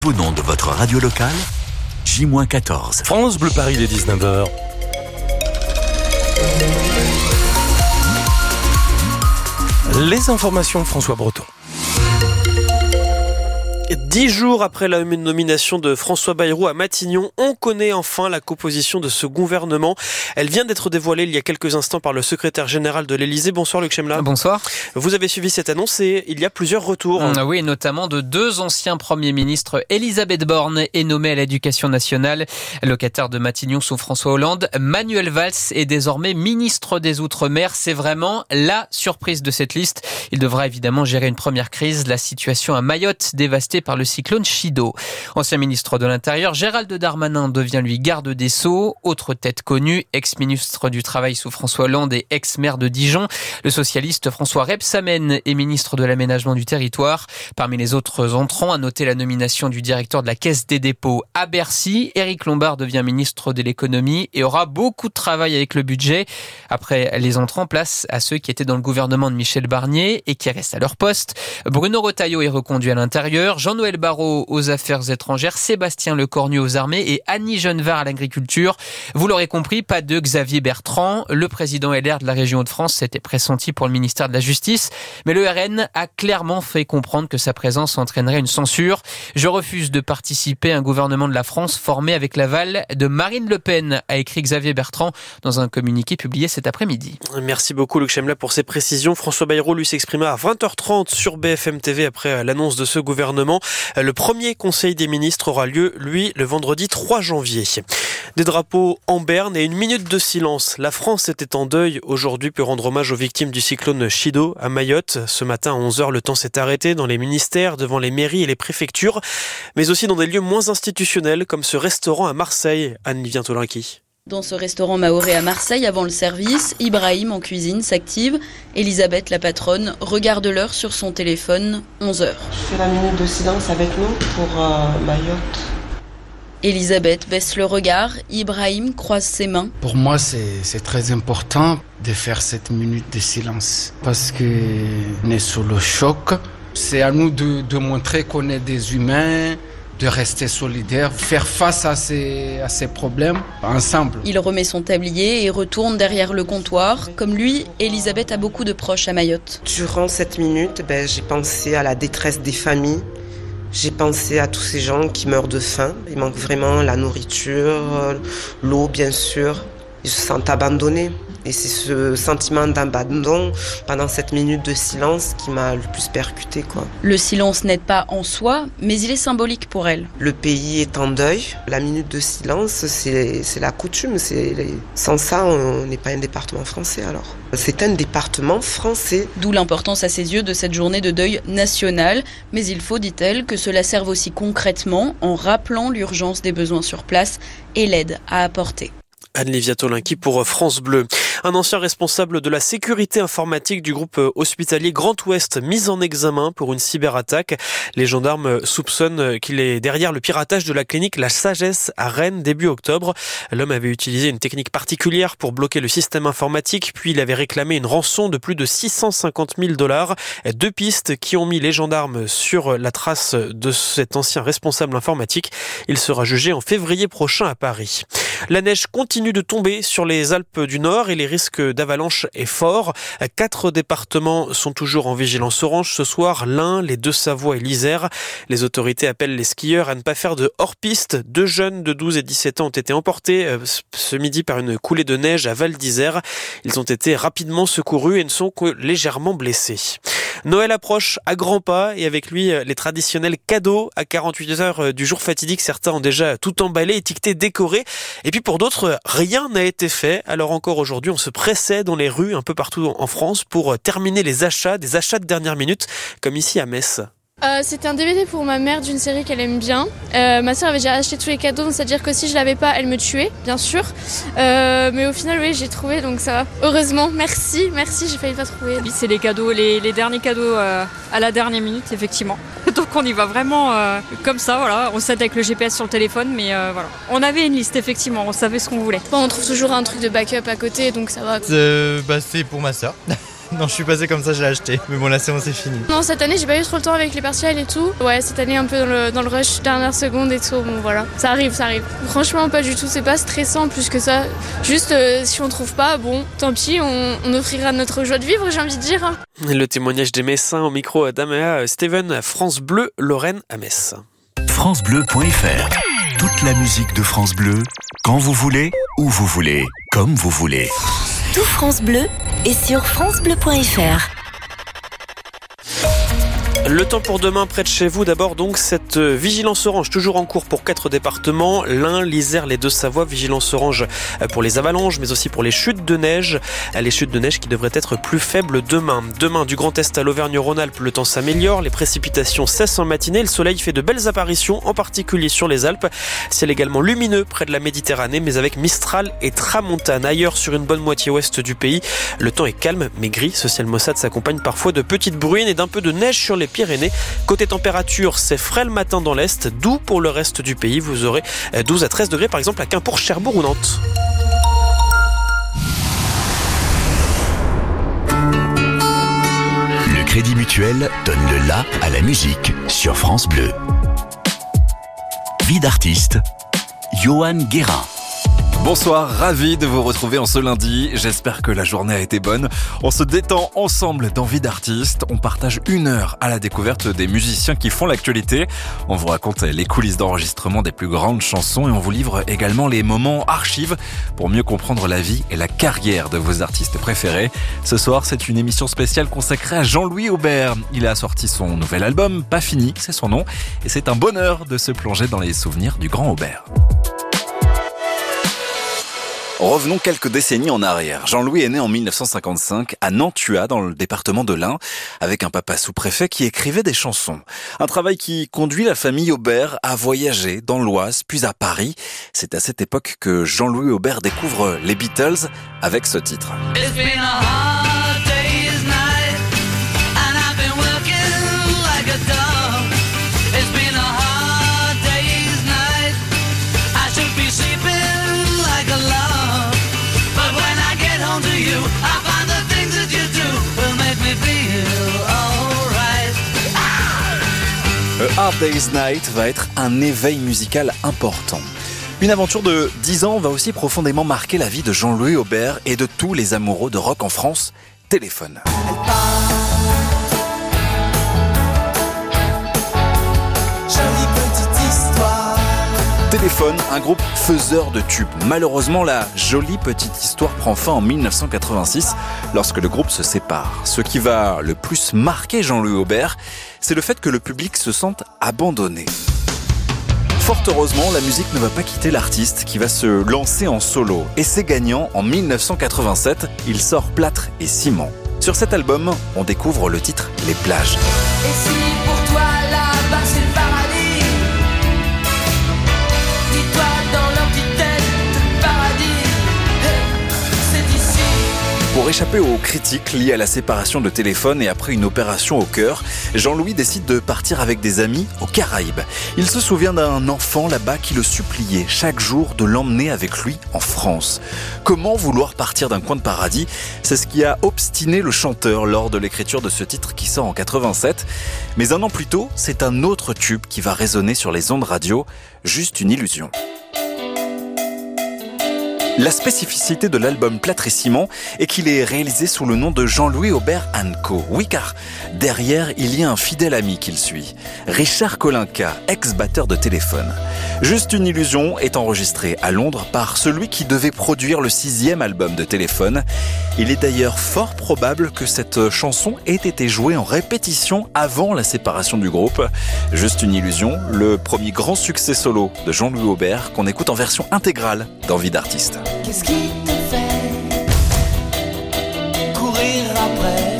Au nom de votre radio locale, J-14. France Bleu Paris dès 19h. Les informations, François Breton. 10 jours après la nomination de François Bayrou à Matignon, on connaît enfin la composition de ce gouvernement. Elle vient d'être dévoilée il y a quelques instants par le secrétaire général de l'Élysée. Bonsoir Luc Chemla. Bonsoir. Vous avez suivi cette annonce et il y a plusieurs retours. Oui, notamment de deux anciens premiers ministres. Elisabeth Borne est nommée à l'Éducation nationale, locataire de Matignon sous François Hollande. Manuel Valls est désormais ministre des Outre-mer. C'est vraiment la surprise de cette liste. Il devra évidemment gérer une première crise, la situation à Mayotte dévastée par le cyclone Chido. Ancien ministre de l'Intérieur, Gérald Darmanin devient lui garde des Sceaux. Autre tête connue, ex-ministre du Travail sous François Hollande et ex-maire de Dijon. Le socialiste François Rebsamen est ministre de l'Aménagement du Territoire. Parmi les autres entrants, à noter la nomination du directeur de la Caisse des dépôts à Bercy. Éric Lombard devient ministre de l'Économie et aura beaucoup de travail avec le budget. Après les entrants, place à ceux qui étaient dans le gouvernement de Michel Barnier et qui restent à leur poste. Bruno Retailleau est reconduit à l'intérieur. Jean-Noël Barrot aux Affaires étrangères, Sébastien Lecornu aux armées et Annie Genevard à l'agriculture. Vous l'aurez compris, pas de Xavier Bertrand. Le président LR de la région Hauts-de-France s'était pressenti pour le ministère de la Justice, mais le RN a clairement fait comprendre que sa présence entraînerait une censure. Je refuse de participer à un gouvernement de la France formé avec l'aval de Marine Le Pen, a écrit Xavier Bertrand dans un communiqué publié cet après-midi. Merci beaucoup Luc Chemla pour ces précisions. François Bayrou lui s'exprima à 20h30 sur BFM TV après l'annonce de ce gouvernement. Le premier conseil des ministres aura lieu, lui, le vendredi 3 janvier. Des drapeaux en berne et une minute de silence. La France était en deuil aujourd'hui pour rendre hommage aux victimes du cyclone Chido à Mayotte. Ce matin à 11h, le temps s'est arrêté dans les ministères, devant les mairies et les préfectures, mais aussi dans des lieux moins institutionnels comme ce restaurant à Marseille. Anne Vientolin-Qui. Dans ce restaurant mahorais à Marseille, avant le service, Ibrahim en cuisine s'active. Elisabeth, la patronne, regarde l'heure sur son téléphone, 11h. Je fais la minute de silence avec nous pour Mayotte. Elisabeth baisse le regard, Ibrahim croise ses mains. Pour moi, c'est très important de faire cette minute de silence parce qu'on est sous le choc. C'est à nous de montrer qu'on est des humains, de rester solidaires, faire face à ces problèmes ensemble. Il remet son tablier et retourne derrière le comptoir. Comme lui, Elisabeth a beaucoup de proches à Mayotte. Durant cette minute, j'ai pensé à la détresse des familles. J'ai pensé à tous ces gens qui meurent de faim. Il manque vraiment la nourriture, l'eau bien sûr. Ils se sentent abandonnés. Et c'est ce sentiment d'abandon pendant cette minute de silence qui m'a le plus percuté, quoi. Le silence n'aide pas en soi, mais il est symbolique pour elle. Le pays est en deuil. La minute de silence, c'est la coutume. Sans ça, on n'est pas un département français alors. C'est un département français. D'où l'importance à ses yeux de cette journée de deuil national. Mais il faut, dit-elle, que cela serve aussi concrètement en rappelant l'urgence des besoins sur place et l'aide à apporter. Anne Vientolin-Qui pour France Bleu. Un ancien responsable de la sécurité informatique du groupe hospitalier Grand Ouest mis en examen pour une cyberattaque. Les gendarmes soupçonnent qu'il est derrière le piratage de la clinique La Sagesse à Rennes début octobre. L'homme avait utilisé une technique particulière pour bloquer le système informatique, puis il avait réclamé une rançon de plus de 650 000 $. Deux pistes qui ont mis les gendarmes sur la trace de cet ancien responsable informatique. Il sera jugé en février prochain à Paris. La neige continue de tomber sur les Alpes du Nord et les risques d'avalanche est fort. 4 départements sont toujours en vigilance orange ce soir, l'Ain, les Deux-Savoie et l'Isère. Les autorités appellent les skieurs à ne pas faire de hors-piste. 2 jeunes de 12 et 17 ans ont été emportés ce midi par une coulée de neige à Val d'Isère. Ils ont été rapidement secourus et ne sont que légèrement blessés. Noël approche à grands pas et avec lui les traditionnels cadeaux à 48 heures du jour fatidique. Certains ont déjà tout emballé, étiqueté, décoré. Et puis pour d'autres, rien n'a été fait. Alors encore aujourd'hui, on se pressait dans les rues un peu partout en France pour terminer des achats de dernière minute, comme ici à Metz. C'était un DVD pour ma mère d'une série qu'elle aime bien. Ma soeur avait déjà acheté tous les cadeaux, donc c'est-à-dire que si je l'avais pas, elle me tuait, bien sûr. Mais au final, oui, j'ai trouvé, donc ça va. Heureusement, merci, j'ai failli pas trouver. Oui, c'est les cadeaux, les derniers cadeaux à la dernière minute, effectivement. Donc on y va vraiment comme ça, voilà. On s'aide avec le GPS sur le téléphone, mais voilà. On avait une liste, effectivement, on savait ce qu'on voulait. Bon, on trouve toujours un truc de backup à côté, donc ça va. C'est pour ma soeur. Non, je suis passé comme ça, je l'ai acheté. Mais bon, là, c'est fini. Non, cette année, j'ai pas eu trop le temps avec les partiels et tout. Ouais, cette année, un peu dans le rush, dernière seconde et tout. Bon, voilà. Ça arrive. Franchement, pas du tout. C'est pas stressant plus que ça. Juste, si on trouve pas, bon, tant pis, on offrira notre joie de vivre, j'ai envie de dire. Hein. Le témoignage des Messins au micro d'Améa Steven, France Bleu, Lorraine à Metz. FranceBleu.fr. Toute la musique de France Bleu, quand vous voulez, où vous voulez, comme vous voulez. Tout France Bleu est sur FranceBleu.fr. Le temps pour demain près de chez vous. D'abord donc cette vigilance orange toujours en cours pour 4 départements, l'Ain, l'Isère, les Deux-Savoie. Vigilance orange pour les avalanches mais aussi pour les chutes de neige. Les chutes de neige qui devraient être plus faibles demain. Demain du Grand Est à l'Auvergne-Rhône-Alpes, le temps s'améliore. Les précipitations cessent en matinée. Le soleil fait de belles apparitions, en particulier sur les Alpes. Ciel également lumineux près de la Méditerranée mais avec Mistral et Tramontane. Ailleurs sur une bonne moitié ouest du pays, le temps est calme mais gris. Ce ciel maussade s'accompagne parfois de petites bruines et d'un peu de neige sur les Pyrénées. Côté température, c'est frais le matin dans l'Est, doux pour le reste du pays. Vous aurez 12 à 13 degrés par exemple à Quimper, Cherbourg ou Nantes. Le Crédit Mutuel donne le la à la musique sur France Bleu. Vie d'artiste, Johan Guérin. Bonsoir, ravi de vous retrouver en ce lundi. J'espère que la journée a été bonne. On se détend ensemble dans Vie d'artiste. On partage 1 heure à la découverte des musiciens qui font l'actualité. On vous raconte les coulisses d'enregistrement des plus grandes chansons et on vous livre également les moments archives pour mieux comprendre la vie et la carrière de vos artistes préférés. Ce soir, c'est une émission spéciale consacrée à Jean-Louis Aubert. Il a sorti son nouvel album, Pas fini, c'est son nom. Et c'est un bonheur de se plonger dans les souvenirs du grand Aubert. Revenons quelques décennies en arrière. Jean-Louis est né en 1955 à Nantua, dans le département de l'Ain, avec un papa sous-préfet qui écrivait des chansons. Un travail qui conduit la famille Aubert à voyager dans l'Oise, puis à Paris. C'est à cette époque que Jean-Louis Aubert découvre les Beatles avec ce titre. A Hard Day's Night va être un éveil musical important. Une aventure de 10 ans va aussi profondément marquer la vie de Jean-Louis Aubert et de tous les amoureux de rock en France. Téléphone. Téléphone, un groupe faiseur de tubes. Malheureusement, la jolie petite histoire prend fin en 1986 lorsque le groupe se sépare. Ce qui va le plus marquer Jean-Louis Aubert, c'est le fait que le public se sente abandonné. Fort heureusement, la musique ne va pas quitter l'artiste qui va se lancer en solo. Et c'est gagnant, en 1987, il sort Plâtre et Ciment. Sur cet album, on découvre le titre Les plages. Et si pour toi là-bas c'est le paradis, dis-toi dans leur petite tête le paradis, c'est ici. Pour échapper aux critiques liées à la séparation de Téléphone et après une opération au cœur, Jean-Louis décide de partir avec des amis aux Caraïbes. Il se souvient d'un enfant là-bas qui le suppliait chaque jour de l'emmener avec lui en France. Comment vouloir partir d'un coin de paradis ? C'est ce qui a obstiné le chanteur lors de l'écriture de ce titre qui sort en 87. Mais un an plus tôt, c'est un autre tube qui va résonner sur les ondes radio, Juste une illusion. La spécificité de l'album Plâtre et Ciment est qu'il est réalisé sous le nom de Jean-Louis Aubert & Co. Oui, car derrière, il y a un fidèle ami qu'il suit. Richard Kolinka, ex-batteur de Téléphone. Juste une illusion est enregistré à Londres par celui qui devait produire le 6e album de Téléphone. Il est d'ailleurs fort probable que cette chanson ait été jouée en répétition avant la séparation du groupe. Juste une illusion, le premier grand succès solo de Jean-Louis Aubert qu'on écoute en version intégrale dans Vie d'artiste. Qu'est-ce qui te fait courir après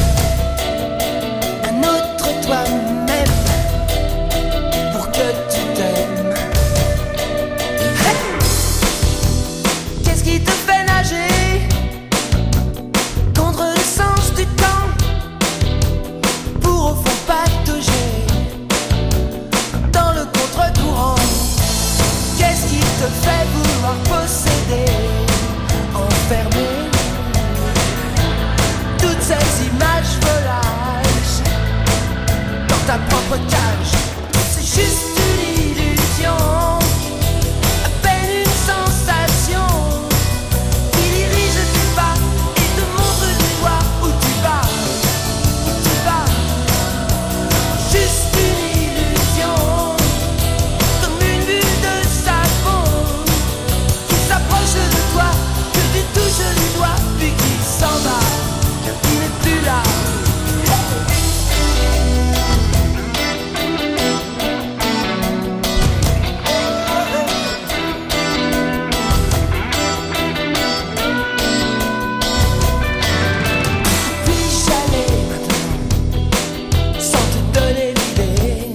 un autre toi-même pour que tu t'aimes? Hey, qu'est-ce qui te fait nager contre le sens du temps pour au fond patauger dans le contre-courant? Qu'est-ce qui te fait vouloir posséder, enfermer toute cette sabotage. C'est juste une illusion, à peine une sensation qui dirige tes pas et te montre du doigt où tu vas, où tu vas. Juste une illusion, comme une bulle de savon qui s'approche de toi, que tu touches du doigt, puis qui s'en va, qui n'est plus là. Puis-je aller maintenant, sans te donner l'idée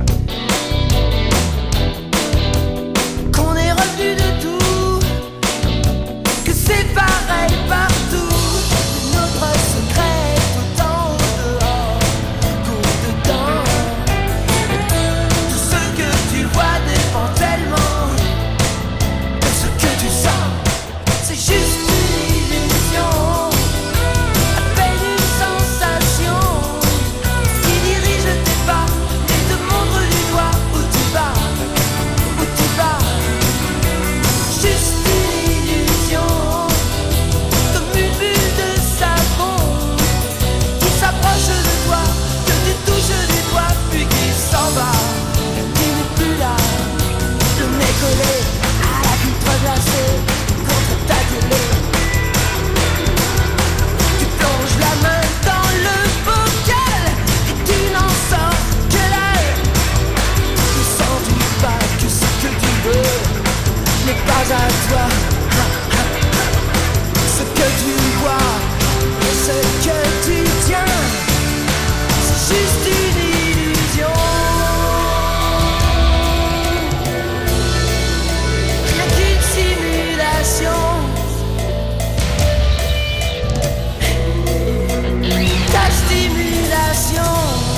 qu'on est revenu de tout, que c'est pareil partout, que notre secret est autant dehors qu'au-dedans. Tout ce que tu vois dépend tellement de ce que tu sens. C'est juste une illusion, à peine une sensation qui dirige tes pas et te montre du doigt où tu vas, où tu vas. Juste une illusion, comme une bulle de savon qui s'approche de toi, que tu touches du doigt, puis qui s'en va, qui n'est plus là. Le nez collé à la vitre glacée contre ta télé. Tu plonges la main dans le bocal et tu n'en sors que l'œil. Tu sens du pas que ce que tu veux n'est pas à toi. Ce que tu vois et ce que tu tiens, c'est juste une illusion. Rien qu'une simulation. Ta stimulation.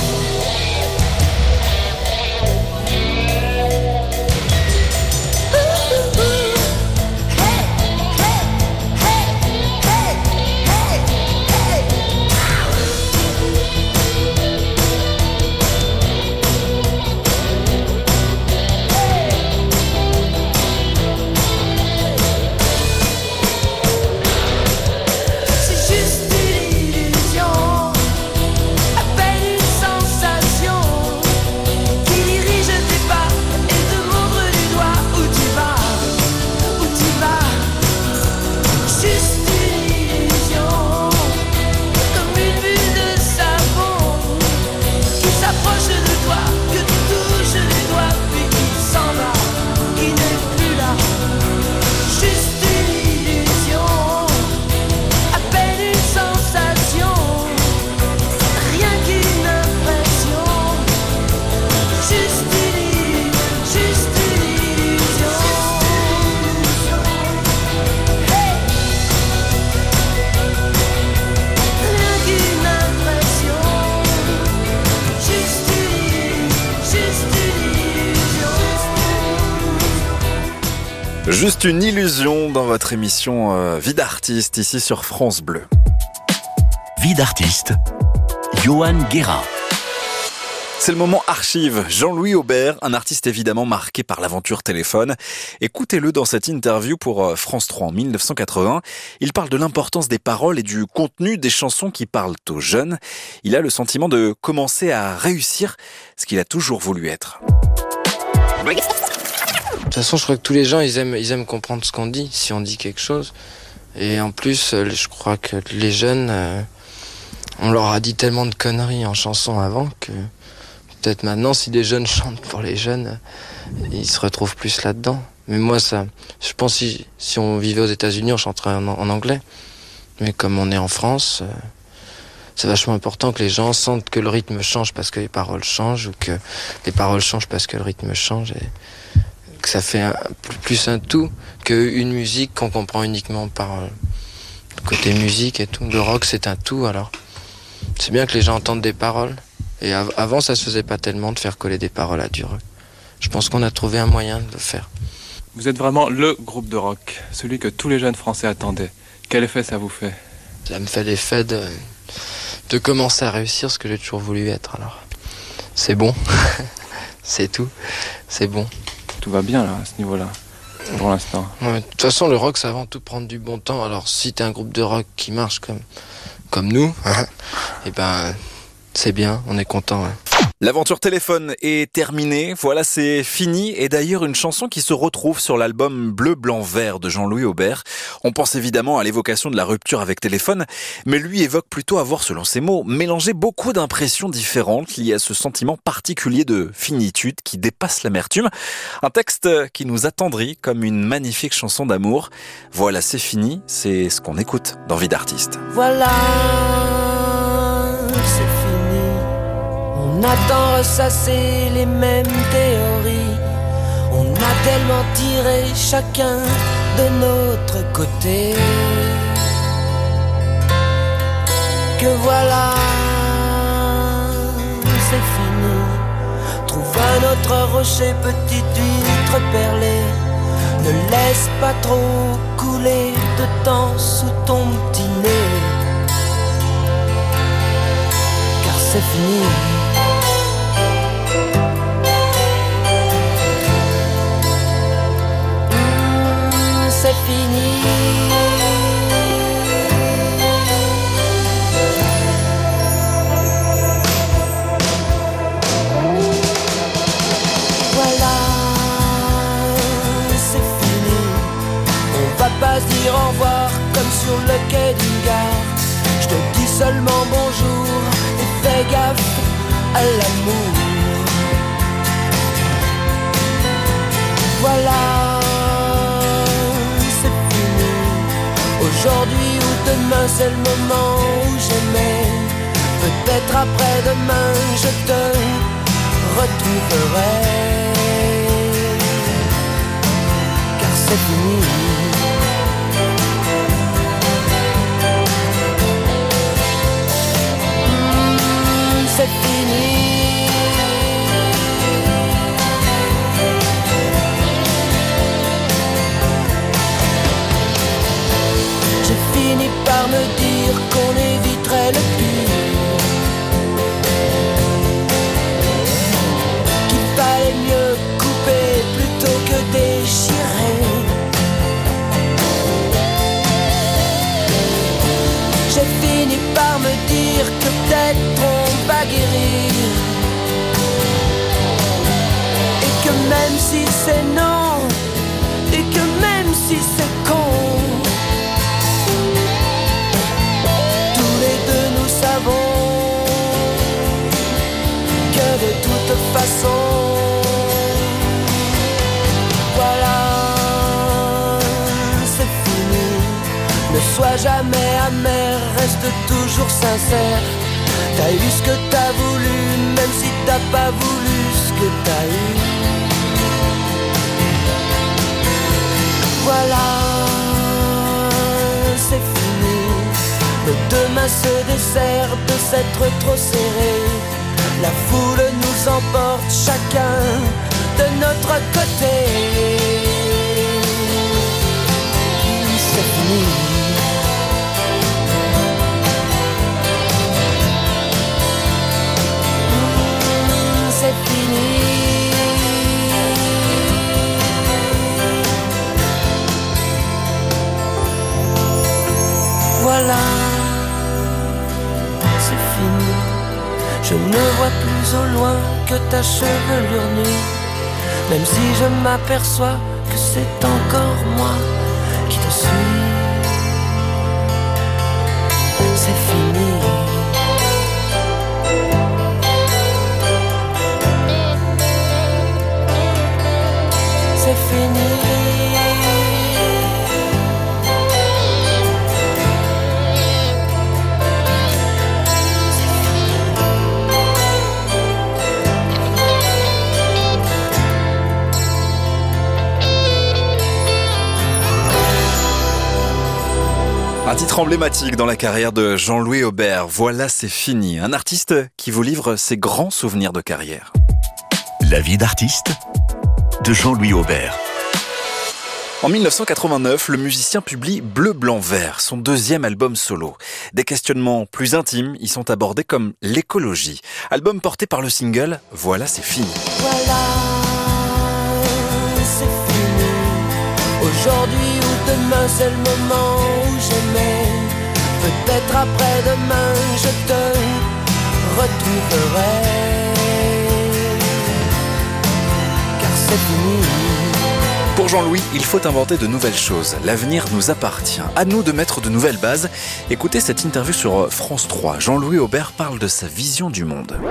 C'est juste une illusion, à peine une sensation qui dirige tes pas et te montre du doigt où tu vas, où tu vas. Juste une illusion, comme une bulle de savon qui s'approche de toi, que tu touches du doigt, puis qui s'en va, qui n'est plus là. Juste une illusion, à peine une sensation, rien qu'une impression. Juste une illusion. Hey. Rien qu'une impression. Juste une illusion. Juste une illusion dans votre émission Vie d'artiste ici sur France Bleu. Vie d'artiste, Johan Guérin. C'est le moment archive. Jean-Louis Aubert, un artiste évidemment marqué par l'aventure téléphone. Écoutez-le dans cette interview pour France 3 en 1980. Il parle de l'importance des paroles et du contenu des chansons qui parlent aux jeunes. Il a le sentiment de commencer à réussir ce qu'il a toujours voulu être. De toute façon, je crois que tous les gens, ils aiment comprendre ce qu'on dit, si on dit quelque chose. Et en plus, je crois que les jeunes, on leur a dit tellement de conneries en chanson avant que peut-être maintenant, si les jeunes chantent pour les jeunes, ils se retrouvent plus là-dedans. Mais moi, ça, je pense que si on vivait aux États-Unis, on chanterait en anglais. Mais comme on est en France, c'est vachement important que les gens sentent que le rythme change parce que les paroles changent, ou que les paroles changent parce que le rythme change, et que ça fait plus un tout qu'une musique qu'on comprend uniquement par le côté musique et tout. Le rock, c'est un tout, alors c'est bien que les gens entendent des paroles. Et avant, ça se faisait pas tellement de faire coller des paroles à du rock. Je pense qu'on a trouvé un moyen de le faire. Vous êtes vraiment le groupe de rock, celui que tous les jeunes Français attendaient. Quel effet ça vous fait? Ça me fait l'effet de commencer à réussir ce que j'ai toujours voulu être. Alors, c'est bon. C'est tout. C'est bon. Tout va bien là, à ce niveau-là, pour l'instant. Ouais, de toute façon, le rock, c'est avant tout prendre du bon temps. Alors, si t'es un groupe de rock qui marche comme nous, et ben, c'est bien, on est content. Ouais. L'aventure téléphone est terminée, voilà, c'est fini. Et d'ailleurs, une chanson qui se retrouve sur l'album Bleu, Blanc, Vert de Jean-Louis Aubert. On pense évidemment à l'évocation de la rupture avec téléphone, mais lui évoque plutôt avoir, selon ses mots, mélangé beaucoup d'impressions différentes liées à ce sentiment particulier de finitude qui dépasse l'amertume. Un texte qui nous attendrit comme une magnifique chanson d'amour. Voilà, c'est fini, c'est ce qu'on écoute dans Vie d'artiste. Voilà, c'est fini. On a tant ressassé les mêmes théories. On a tellement tiré chacun de notre côté que voilà, c'est fini. Trouve un autre rocher, petite huître perlée. Ne laisse pas trop couler de temps sous ton petit nez, car c'est fini. C'est fini. Voilà, c'est fini. On va pas se dire au revoir comme sur le quai d'une gare. Je te dis seulement bonjour et fais gaffe à l'amour. Voilà, aujourd'hui ou demain, c'est le moment où j'aimais. Peut-être après-demain, je te retrouverai, car c'est fini. C'est fini. J'ai fini par me dire qu'on éviterait le pire, qu'il fallait mieux couper plutôt que déchirer. J'ai fini par me dire que peut-être on va guérir, et que même si c'est non, et que même si c'est con, que de toute façon, voilà, c'est fini. Ne sois jamais amer, reste toujours sincère. T'as eu ce que t'as voulu, même si t'as pas voulu ce que t'as eu. Voilà, c'est fini. Le demain se dessert de s'être trop serré. La foule nous emporte chacun de notre côté. C'est fini. C'est fini. Voilà. Je ne vois plus au loin que ta chevelure nue, même si je m'aperçois que c'est encore moi qui te suis. C'est fini. C'est fini. Un titre emblématique dans la carrière de Jean-Louis Aubert. Voilà, c'est fini. Un artiste qui vous livre ses grands souvenirs de carrière. La vie d'artiste de Jean-Louis Aubert. En 1989, le musicien publie Bleu, Blanc, Vert, son deuxième album solo. Des questionnements plus intimes y sont abordés comme l'écologie. Album porté par le single « Voilà, c'est fini ». Voilà, c'est fini. Aujourd'hui ou demain, c'est le moment où j'aimais. Peut-être après-demain, je te retrouverai. Car c'est fini. Pour Jean-Louis, il faut inventer de nouvelles choses. L'avenir nous appartient. À nous de mettre de nouvelles bases. Écoutez cette interview sur France 3. Jean-Louis Aubert parle de sa vision du monde.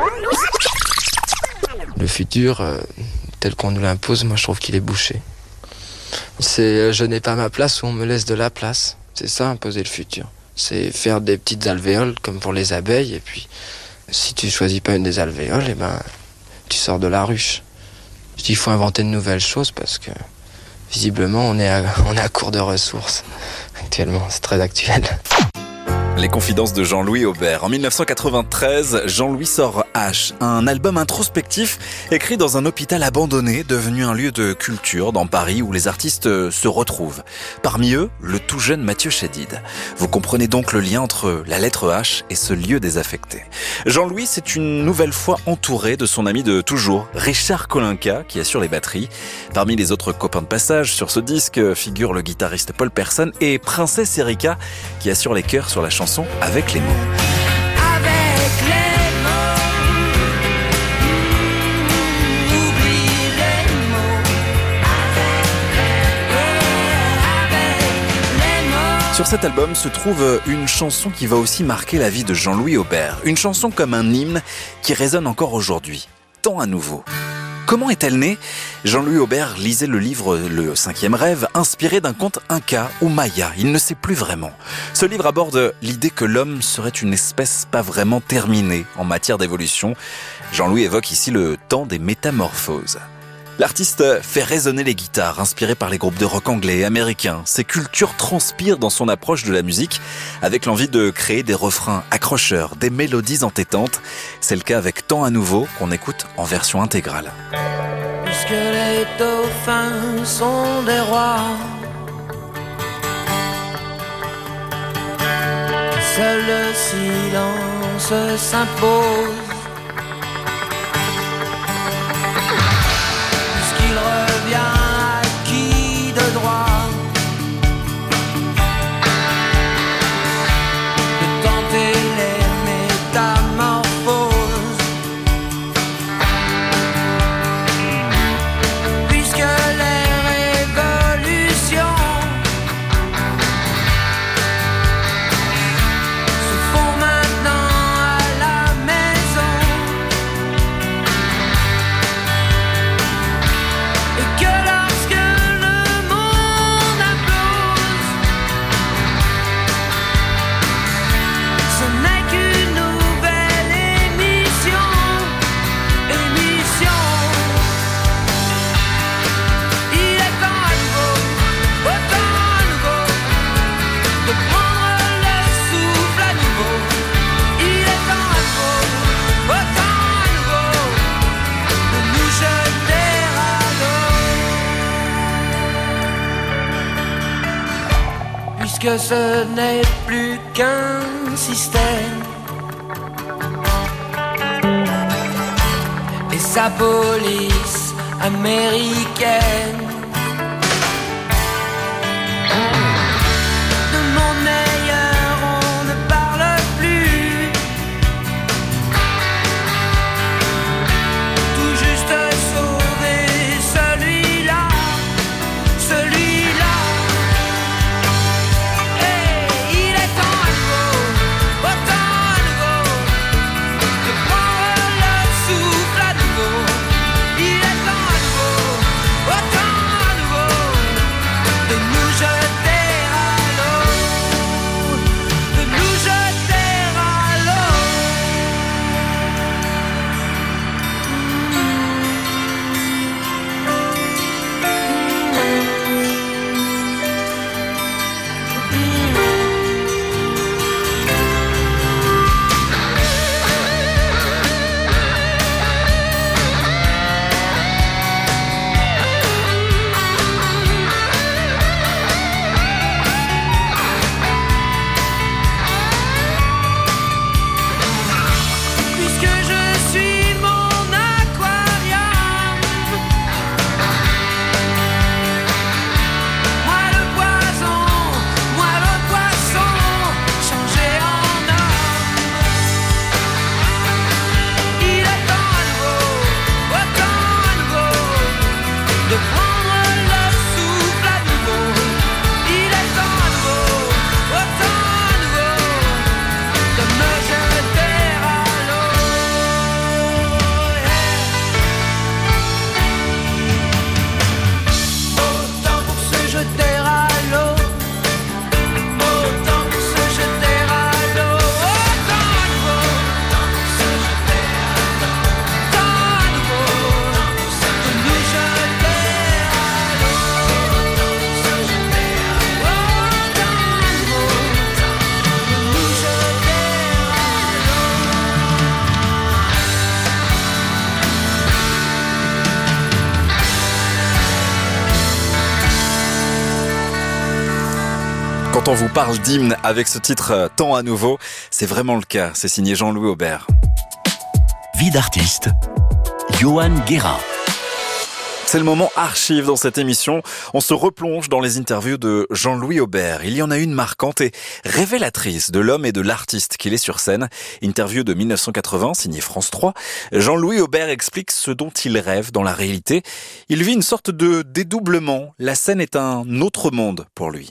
Le futur, tel qu'on nous l'impose, moi je trouve qu'il est bouché. C'est je n'ai pas ma place ou on me laisse de la place. C'est ça, imposer le futur. C'est faire des petites alvéoles comme pour les abeilles. Et puis, si tu choisis pas une des alvéoles, eh ben, tu sors de la ruche. Je dis, il faut inventer de nouvelles choses parce que visiblement, on est à court de ressources actuellement. C'est très actuel. Les confidences de Jean-Louis Aubert. En 1993, Jean-Louis sort H, un album introspectif écrit dans un hôpital abandonné, devenu un lieu de culture dans Paris où les artistes se retrouvent. Parmi eux, le tout jeune Mathieu Chédid. Vous comprenez donc le lien entre la lettre H et ce lieu désaffecté. Jean-Louis s'est une nouvelle fois entouré de son ami de toujours, Richard Kolinka, qui assure les batteries. Parmi les autres copains de passage sur ce disque figurent le guitariste Paul Persson et Princesse Erika, qui assure les chœurs sur la chanson Avec les mots. Avec les mots, oublie les mots. Avec les mots. Sur cet album se trouve une chanson qui va aussi marquer la vie de Jean-Louis Aubert. Une chanson comme un hymne qui résonne encore aujourd'hui. Tant à nouveau. Comment est-elle née ? Jean-Louis Aubert lisait le livre Le 5e rêve, inspiré d'un conte inca ou maya. Il ne sait plus vraiment. Ce livre aborde l'idée que l'homme serait une espèce pas vraiment terminée en matière d'évolution. Jean-Louis évoque ici le temps des métamorphoses. L'artiste fait résonner les guitares, inspirées par les groupes de rock anglais et américains. Ses cultures transpirent dans son approche de la musique, avec l'envie de créer des refrains accrocheurs, des mélodies entêtantes. C'est le cas avec Tant à nouveau, qu'on écoute en version intégrale. Puisque les dauphins sont des rois, seul le silence s'impose. Puisqu'il revient à qui de droit de tenter les métamorphoses. Puisque les révolutions se font maintenant à la maison, et que lorsque le monde implose, ce n'est qu'une nouvelle émission. Il est temps à nouveau, autant à nouveau, de prendre le souffle à nouveau. Il est temps à nouveau, autant à nouveau, de nous jeter à l'eau. Puisque ce n'est plus qu'un système et sa police américaine. De monde meilleur on ne parle plus, tout juste sauver celui-là, celui-là. Et il est temps à nouveau, autant à nouveau, de prendre le souffle à nouveau. Il est temps à nouveau, autant de prendre le souffle à nouveau. Il est temps à nouveau, autant nouveau, de me jeter à l'eau. Autant pour se jeter à l'eau, autant pour se jeter à l'eau, autant à nouveau, se jeter à l'eau, autant à nouveau, de nous jeter à l'eau, se jeter à l'eau, autant à nouveau, de nous jeter à Quand on vous parle d'hymne avec ce titre Temps à nouveau, c'est vraiment le cas. C'est signé Jean-Louis Aubert. Vie d'artiste, Johan Guérin. C'est le moment archive dans cette émission. On se replonge dans les interviews de Jean-Louis Aubert. Il y en a une marquante et révélatrice de l'homme et de l'artiste qu'il est sur scène. Interview de 1980, signée France 3. Jean-Louis Aubert explique ce dont il rêve dans la réalité. Il vit une sorte de dédoublement. La scène est un autre monde pour lui.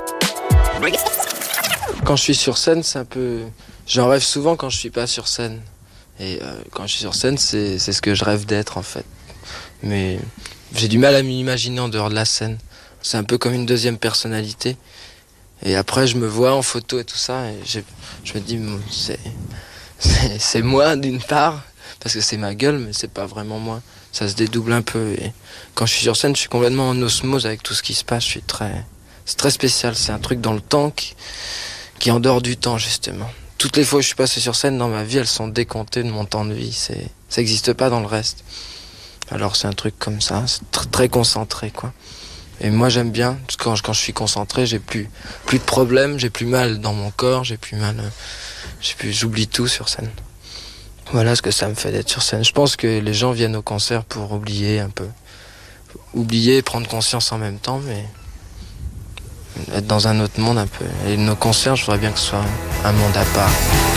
Quand je suis sur scène, c'est un peu... J'en rêve souvent quand je suis pas sur scène. Et quand je suis sur scène, c'est ce que je rêve d'être en fait. Mais j'ai du mal à m'imaginer en dehors de la scène. C'est un peu comme une deuxième personnalité. Et après, je me vois en photo et tout ça, et je me dis, bon, c'est moi d'une part, parce que c'est ma gueule, mais c'est pas vraiment moi. Ça se dédouble un peu. Et quand je suis sur scène, je suis complètement en osmose avec tout ce qui se passe. C'est très spécial. C'est un truc dans le temps qui est en dehors du temps, justement. Toutes les fois où je suis passé sur scène dans ma vie, elles sont décomptées de mon temps de vie. Ça n'existe pas dans le reste. Alors c'est un truc comme ça, c'est très concentré, quoi. Et moi j'aime bien, quand je suis concentré, j'ai plus de problèmes, j'ai plus mal dans mon corps, j'oublie tout sur scène. Voilà ce que ça me fait d'être sur scène. Je pense que les gens viennent au concert pour oublier un peu. Oublier, prendre conscience en même temps, mais être dans un autre monde un peu. Et nos concerts, je voudrais bien que ce soit un monde à part.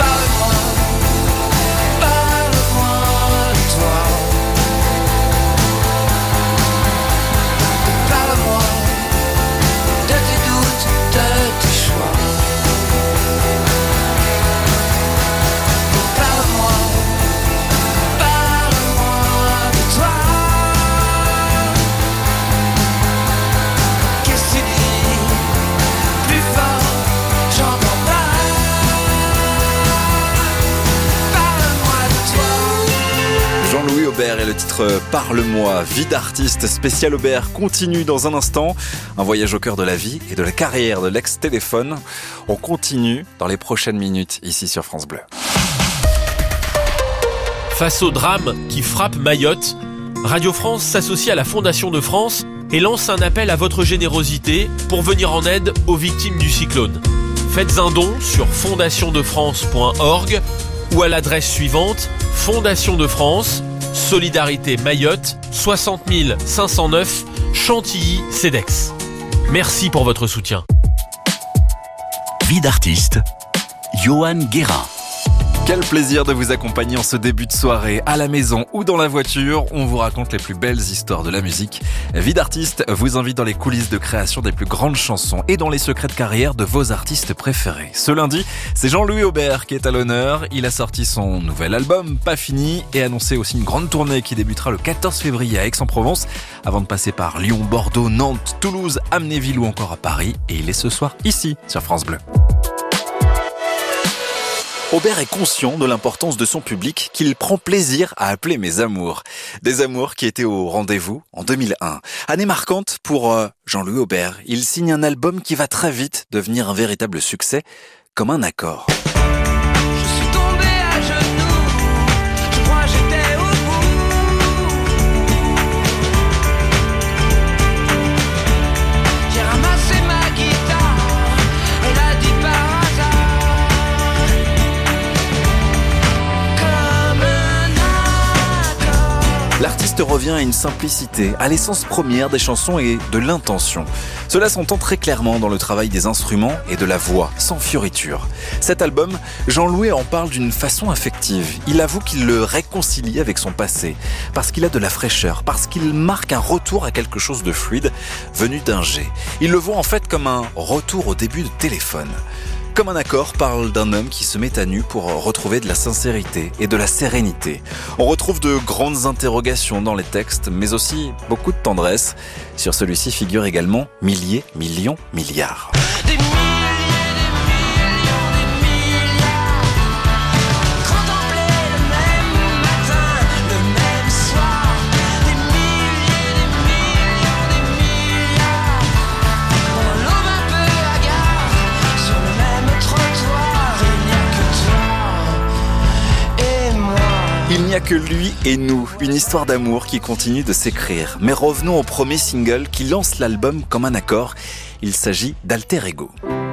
Jean-Louis Aubert et le titre Parle-moi, vie d'artiste spécial Aubert continue dans un instant. Un voyage au cœur de la vie et de la carrière de l'ex-téléphone. On continue dans les prochaines minutes ici sur France Bleu. Face au drame qui frappe Mayotte, Radio France s'associe à la Fondation de France et lance un appel à votre générosité pour venir en aide aux victimes du cyclone. Faites un don sur fondationdefrance.org ou à l'adresse suivante: Fondation de France, Solidarité Mayotte, 60 509 Chantilly-Cedex. Merci pour votre soutien. Vie d'artiste, Johan Guérin. Quel plaisir de vous accompagner en ce début de soirée, à la maison ou dans la voiture. On vous raconte les plus belles histoires de la musique. Vie d'artiste vous invite dans les coulisses de création des plus grandes chansons et dans les secrets de carrière de vos artistes préférés. Ce lundi, c'est Jean-Louis Aubert qui est à l'honneur. Il a sorti son nouvel album, Pas fini, et annoncé aussi une grande tournée qui débutera le 14 février à Aix-en-Provence, avant de passer par Lyon, Bordeaux, Nantes, Toulouse, Amnéville ou encore à Paris. Et il est ce soir ici, sur France Bleu. Aubert est conscient de l'importance de son public qu'il prend plaisir à appeler mes amours. Des amours qui étaient au rendez-vous en 2001. Année marquante pour Jean-Louis Aubert. Il signe un album qui va très vite devenir un véritable succès, comme un accord. Je suis tombé à genoux, je crois que j'étais au bout. J'ai ramassé ma guitare, elle a dit par hasard, comme un accord. L'artiste l'artiste revient à une simplicité, à l'essence première des chansons et de l'intention. Cela s'entend très clairement dans le travail des instruments et de la voix, sans fioriture. Cet album, Jean-Louis en parle d'une façon affective. Il avoue qu'il le réconcilie avec son passé, parce qu'il a de la fraîcheur, parce qu'il marque un retour à quelque chose de fluide, venu d'un G. Il le voit en fait comme un retour au début de Téléphone. Comme un accord parle d'un homme qui se met à nu pour retrouver de la sincérité et de la sérénité. On retrouve de grandes interrogations dans les textes, mais aussi beaucoup de tendresse. Sur celui-ci figurent également milliers, millions, milliards. Il n'y a que lui et nous, une histoire d'amour qui continue de s'écrire. Mais revenons au premier single qui lance l'album comme un accord. Il s'agit d'Alter Ego.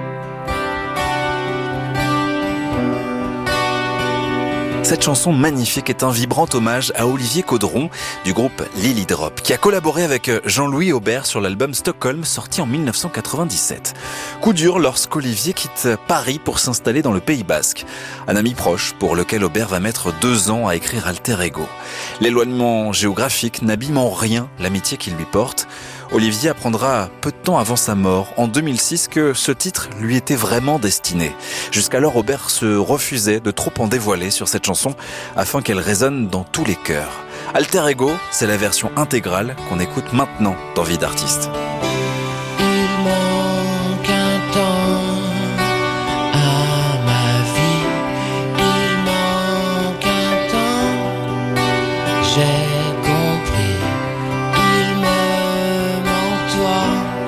Cette chanson magnifique est un vibrant hommage à Olivier Caudron du groupe Lily Drop, qui a collaboré avec Jean-Louis Aubert sur l'album Stockholm sorti en 1997. Coup dur lorsqu'Olivier quitte Paris pour s'installer dans le Pays Basque. Un ami proche pour lequel Aubert va mettre 2 ans à écrire Alter Ego. L'éloignement géographique n'abîme en rien l'amitié qu'il lui porte. Olivier apprendra peu de temps avant sa mort, en 2006, que ce titre lui était vraiment destiné. Jusqu'alors, Aubert se refusait de trop en dévoiler sur cette chanson afin qu'elle résonne dans tous les cœurs. Alter Ego, c'est la version intégrale qu'on écoute maintenant dans Vie d'artiste. Il manque un temps à ma vie, il manque un temps, j'ai compris, il me manque toi,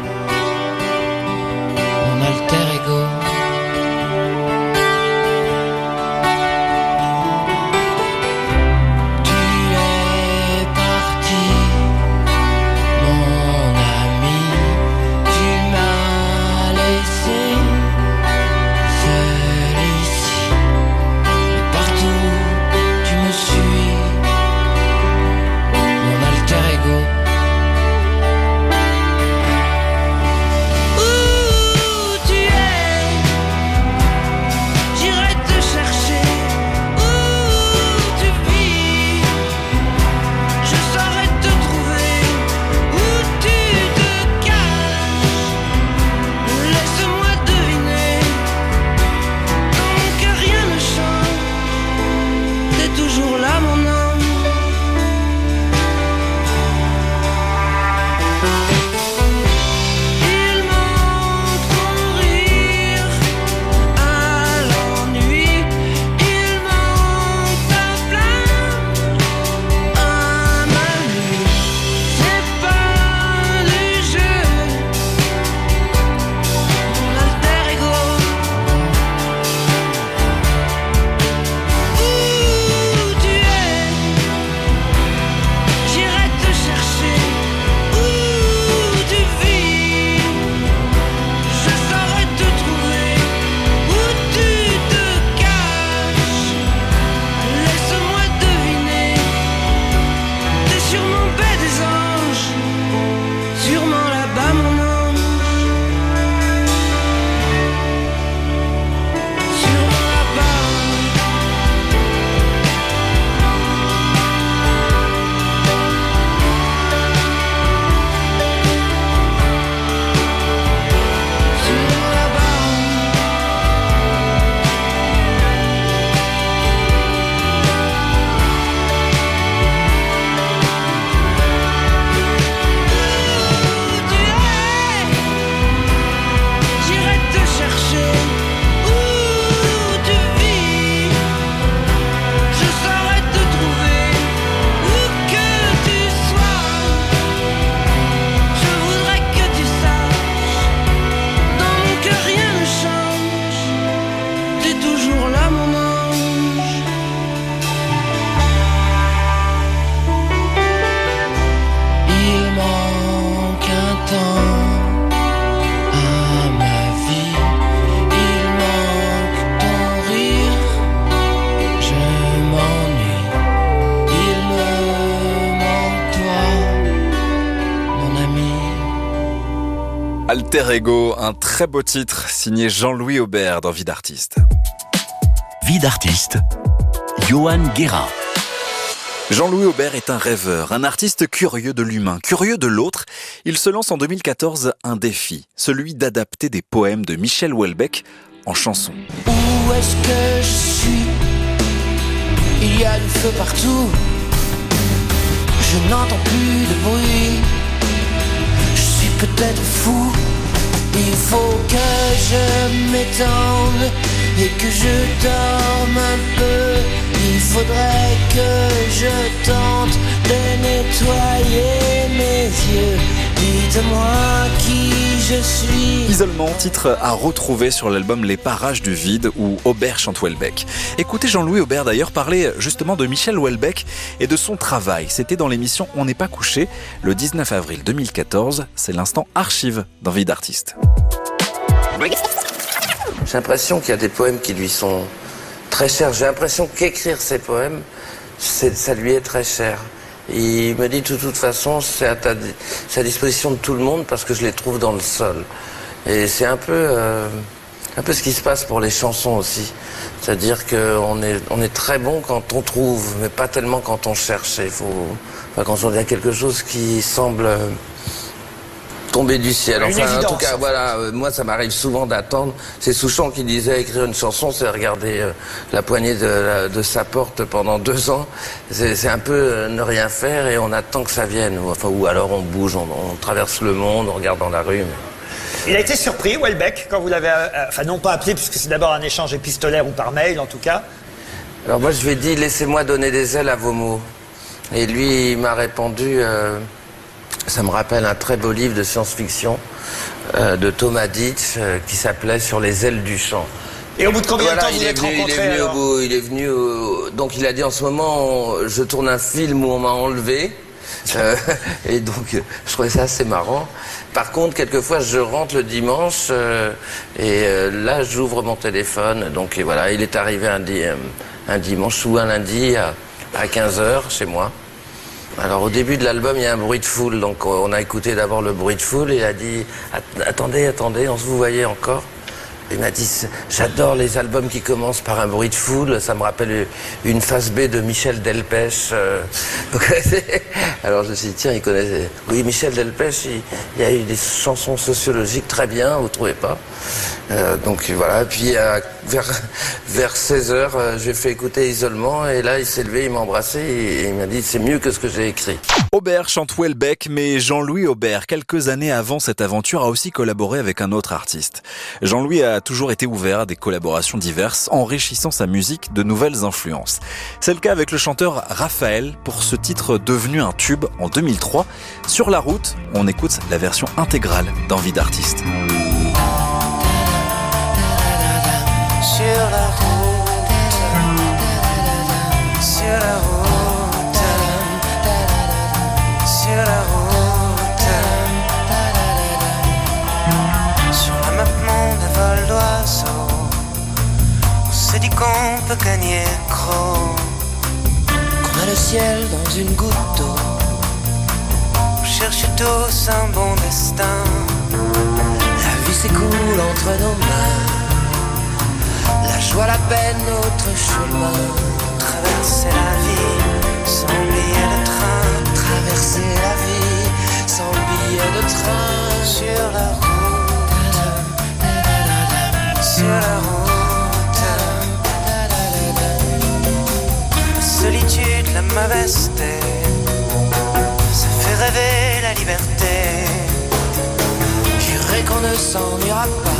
mon alter ego. Tu es parti, mon ami. Alter Ego, un très beau titre signé Jean-Louis Aubert dans Vie d'artiste. Vie d'artiste, Johan Guérin. Jean-Louis Aubert est un rêveur, un artiste curieux de l'humain, curieux de l'autre. Il se lance en 2014 un défi, celui d'adapter des poèmes de Michel Houellebecq en chansons. Où est-ce que je suis? Il y a du feu partout. Je n'entends plus de bruit. Je suis peut-être fou. Il faut que je m'étende et que je dorme un peu. Il faudrait que je tente de nettoyer mes yeux. Dites-moi qui je suis. Isolement, titre à retrouver sur l'album Les Parages du Vide où Aubert chante Houellebecq. Écoutez Jean-Louis Aubert d'ailleurs parler justement de Michel Houellebecq et de son travail. C'était dans l'émission On n'est pas couché le 19 avril 2014. C'est l'instant archive dans Vie d'artiste. J'ai l'impression qu'il y a des poèmes qui lui sont très chers. J'ai l'impression qu'écrire ces poèmes, ça lui est très cher. Il me dit de toute façon, c'est à disposition de tout le monde parce que je les trouve dans le sol. Et c'est un peu ce qui se passe pour les chansons aussi. C'est-à-dire qu'on est très bon quand on trouve, mais pas tellement quand on cherche. Quand on a quelque chose qui semble tomber du ciel. Enfin, en tout cas, voilà, moi ça m'arrive souvent d'attendre. C'est Souchon qui disait écrire une chanson, c'est regarder la poignée de sa porte pendant 2 ans. C'est un peu ne rien faire et on attend que ça vienne. Ou alors on bouge, on traverse le monde, on regarde dans la rue. Il a été surpris, Houellebecq, quand vous l'avez, non pas appelé, puisque c'est d'abord un échange épistolaire ou par mail en tout cas. Alors moi je lui ai dit, laissez-moi donner des ailes à vos mots. Et lui il m'a répondu... Ça me rappelle un très beau livre de science-fiction de Thomas Dietz qui s'appelait Sur les ailes du chant. Et au bout de combien de temps vous êtes rencontrés Il est venu donc il a dit en ce moment je tourne un film où on m'a enlevé. Et donc je trouvais ça assez marrant. Par contre quelquefois je rentre le dimanche et là j'ouvre mon téléphone. Donc et voilà, il est arrivé un dimanche ou un lundi à 15h chez moi. Alors au début de l'album, il y a un bruit de foule, donc on a écouté d'abord le bruit de foule et il a dit « Attendez, on se vous voyait encore ?» Il m'a dit « J'adore les albums qui commencent par un bruit de foule, ça me rappelle une phase B de Michel Delpech. » Alors je me suis dit « Tiens, il connaissait... » Oui, Michel Delpech, il y a eu des chansons sociologiques très bien, vous trouvez pas? Donc voilà, puis vers 16h, j'ai fait écouter Isolement et là il s'est levé, il m'a embrassé et il m'a dit c'est mieux que ce que j'ai écrit. Aubert chante Houellebecq, mais Jean-Louis Aubert, quelques années avant cette aventure, a aussi collaboré avec un autre artiste. Jean-Louis a toujours été ouvert à des collaborations diverses, enrichissant sa musique de nouvelles influences. C'est le cas avec le chanteur Raphaël pour ce titre devenu un tube en 2003. Sur la route, on écoute la version intégrale d'Envie d'artiste. Sur la route, sur la route, sur la route, sur la map monde à vol d'oiseau, on se dit qu'on peut gagner gros, qu'on a le ciel dans une goutte d'eau, on cherche tous un bon destin, la vie s'écoule entre nos mains. La joie, la peine, notre chemin. Traverser la vie sans billet de train. Traverser la vie sans billet de train. Sur la route, sur la route. La solitude, la mauvaise terre, ça fait rêver la liberté. Jurez qu'on ne s'ennuiera pas.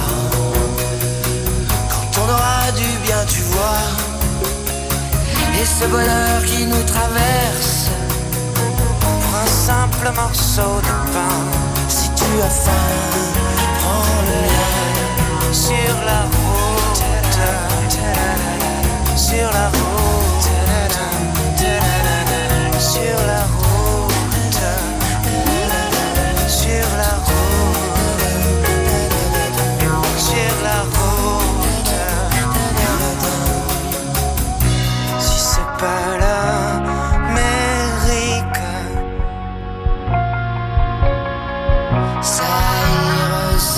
On aura du bien, tu vois. Et ce bonheur qui nous traverse, pour un simple morceau de pain. Si tu as faim, prends le mien. Sur la route, sur la route, sur la route, sur la route, sur la route. Pas l'Amérique, ça y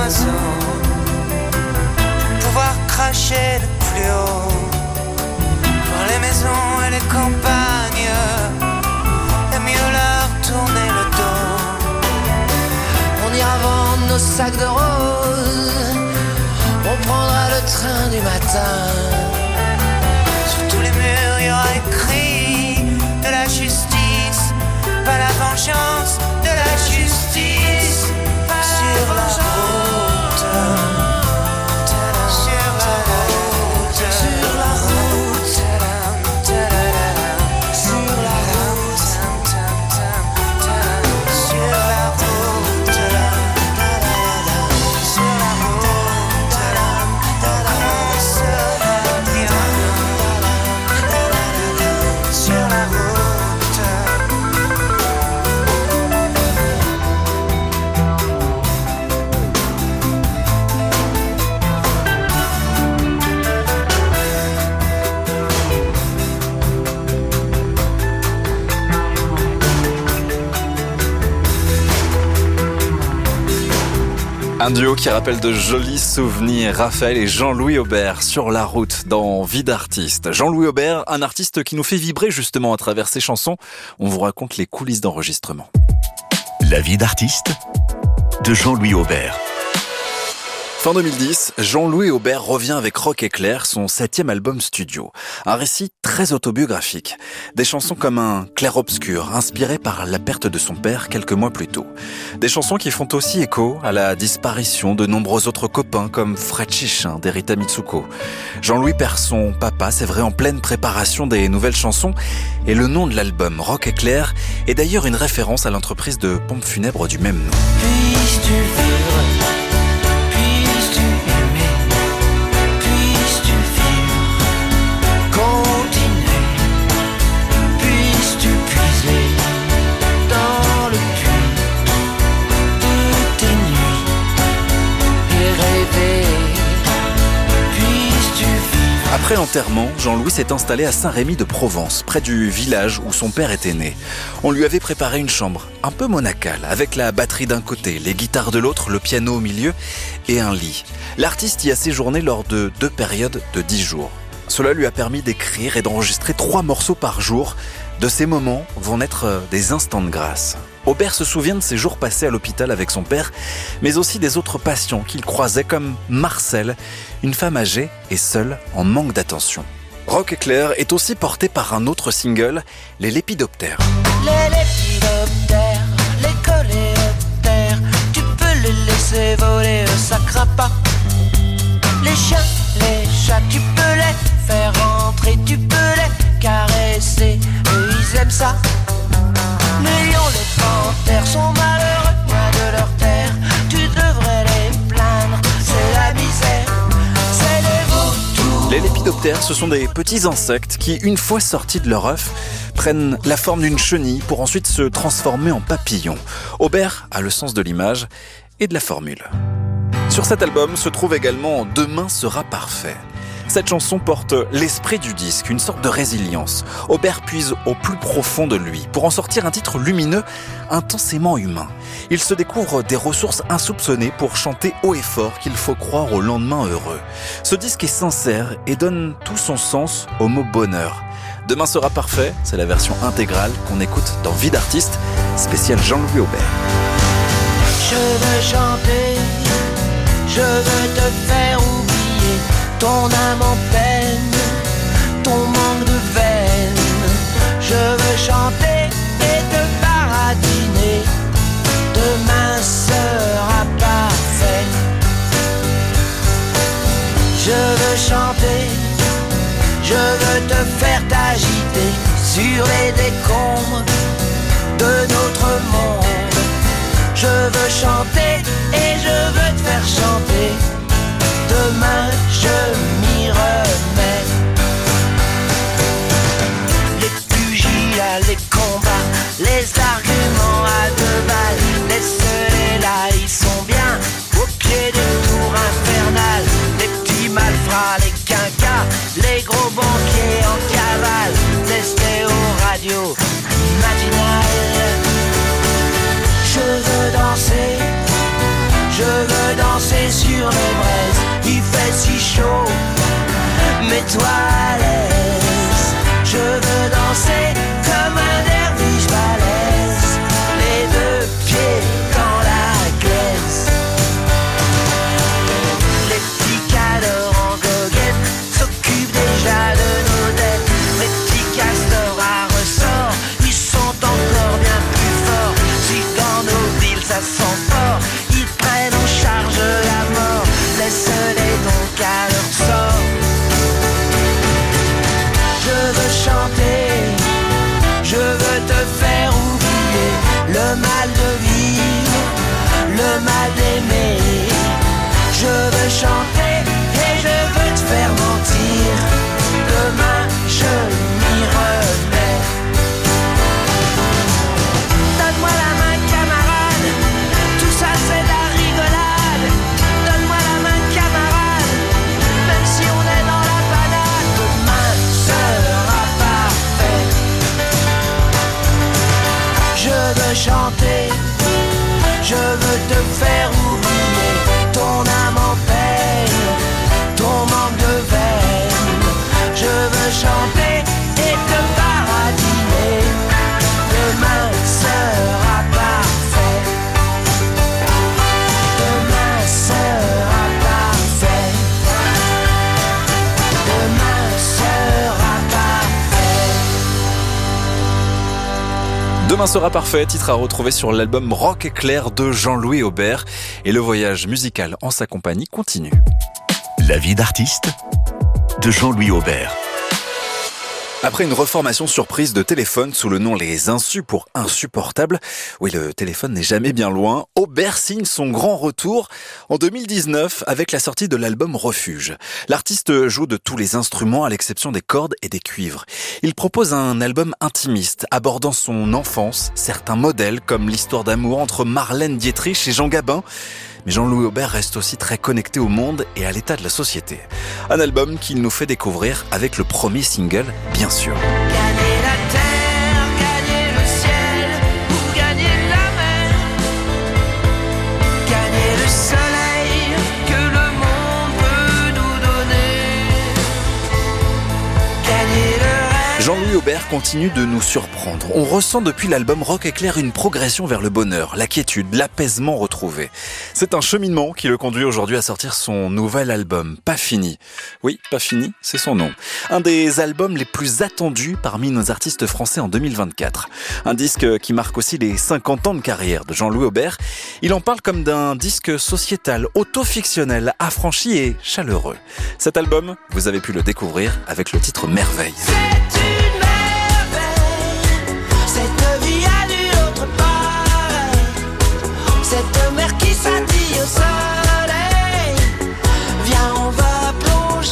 oiseaux, pouvoir cracher le plus haut, voir les maisons et les campagnes, et mieux leur tourner le dos. On ira vendre nos sacs de roses, on prendra le train du matin. Sur tous les murs il y aura écrit de la justice, pas la vengeance, de la justice. Sur la route, sur la route, sur la route, sur la route, sur la route, sur la route, on sera bien. Sur la route. Un duo qui rappelle de jolis souvenirs, Raphaël et Jean-Louis Aubert sur la route dans Vie d'artiste. Jean-Louis Aubert, un artiste qui nous fait vibrer justement à travers ses chansons. On vous raconte les coulisses d'enregistrement. La vie d'artiste de Jean-Louis Aubert. Fin 2010, Jean-Louis Aubert revient avec Rock Éclair, son 7e album studio. Un récit très autobiographique. Des chansons comme un clair-obscur, inspiré par la perte de son père quelques mois plus tôt. Des chansons qui font aussi écho à la disparition de nombreux autres copains comme Fred Chichin d'Erita Mitsuko. Jean-Louis perd son papa, c'est vrai, en pleine préparation des nouvelles chansons. Et le nom de l'album, Rock Éclair, est d'ailleurs une référence à l'entreprise de pompes funèbres du même nom. Puisses-tu vivre, puisses-tu aimer, puisses-tu vivre, continuer, puisses-tu puiser dans le puits de tes nuits et rêver, puisses-tu vivre. Après l'enterrement, Jean-Louis s'est installé à Saint-Rémy de Provence, près du village où son père était né. On lui avait préparé une chambre un peu monacale, avec la batterie d'un côté, les guitares de l'autre, le piano au milieu et un lit. L'artiste y a séjourné lors de 2 périodes de 10 jours. Cela lui a permis d'écrire et d'enregistrer 3 morceaux par jour. De ces moments vont naître des instants de grâce. Aubert se souvient de ses jours passés à l'hôpital avec son père, mais aussi des autres patients qu'il croisait comme Marcel, une femme âgée et seule en manque d'attention. Rock Éclair est aussi porté par un autre single, les Lépidoptères. Les lépidoptères, les coléoptères, tu peux les laisser voler, ça craint pas. Les chiens, les chats, tu peux les faire rentrer, tu peux les caresser, eux ils aiment ça. Les lions, les panthères sont malheureux, loin de leur terre, tu devrais les plaindre, c'est la misère, c'est les vautours. Les lépidoptères, ce sont des petits insectes qui, une fois sortis de leur œuf, prennent la forme d'une chenille pour ensuite se transformer en papillon. Aubert a le sens de l'image et de la formule. Sur cet album se trouve également « Demain sera parfait ». Cette chanson porte l'esprit du disque, une sorte de résilience. Aubert puise au plus profond de lui pour en sortir un titre lumineux, intensément humain. Il se découvre des ressources insoupçonnées pour chanter haut et fort qu'il faut croire au lendemain heureux. Ce disque est sincère et donne tout son sens au mot bonheur. Demain sera parfait, c'est la version intégrale qu'on écoute dans Vie d'artiste, spécial Jean-Louis Aubert. Je veux chanter, je veux te faire oublier ton âme en peine, ton manque de veine. Je veux chanter et te baratiner. Demain sera parfait. Je veux chanter, je veux te faire t'agiter sur les décombres de notre monde. Je veux chanter et je veux te faire chanter. Demain je m'y remets. Les pugilats, les combats, les arguments à 2 balles, laisse-les là, ils sont bien au pied des tours infernales. Les petits malfrats, les quinquas, les gros banquiers en cavale, testés aux radios matinales. Je veux danser toi à l'aise. Je veux danser comme un derviche balèze, les deux pieds dans la glaise. Les petits cadors en goguette s'occupent déjà de nos dettes. Les petits castors à ressort, ils sont encore bien plus forts. Si dans nos villes ça sent fort, ils prennent en charge la mort. Laisse-les donc à leur sort. Je veux chanter, je veux te faire oublier le mal de vivre, le mal d'aimer. Je veux chanter et je veux te faire mentir. Demain je m'y remets. Donne-moi la main camarade, tout ça c'est de la rigolade. Donne-moi la main camarade, même si on est dans la panade. Demain sera parfait. Je veux chanter, je veux te faire oublier ton âme en peine, ton manque de veine. Je veux chanter et te baratiner. Demain sera parfait. Demain sera parfait. Demain sera parfait. Demain sera parfait, titre à retrouver sur l'album Rock Éclair de Jean-Louis Aubert. Et le voyage musical en sa compagnie continue. La vie d'artiste de Jean-Louis Aubert. Après une reformation surprise de téléphone sous le nom Les Insus pour insupportable, oui, le téléphone n'est jamais bien loin, Aubert signe son grand retour en 2019 avec la sortie de l'album Refuge. L'artiste joue de tous les instruments à l'exception des cordes et des cuivres. Il propose un album intimiste abordant son enfance, certains modèles comme l'histoire d'amour entre Marlène Dietrich et Jean Gabin. Mais Jean-Louis Aubert reste aussi très connecté au monde et à l'état de la société. Un album qu'il nous fait découvrir avec le premier single, bien sûr. Gagner la terre, gagner le ciel, ou gagner la mer. Gagner le soleil que le monde peut nous donner. Gagner le rêve. Jean-Louis Aubert continue de nous surprendre. On ressent depuis l'album Rock Éclair une progression vers le bonheur, la quiétude, l'apaisement retrouvé. C'est un cheminement qui le conduit aujourd'hui à sortir son nouvel album, Pas Fini. Oui, Pas Fini, c'est son nom. Un des albums les plus attendus parmi nos artistes français en 2024. Un disque qui marque aussi les 50 ans de carrière de Jean-Louis Aubert. Il en parle comme d'un disque sociétal, auto-fictionnel, affranchi et chaleureux. Cet album, vous avez pu le découvrir avec le titre Merveille. Cette vie a nul autre pareil. Cette mer qui scintille au soleil. Viens, on va plonger.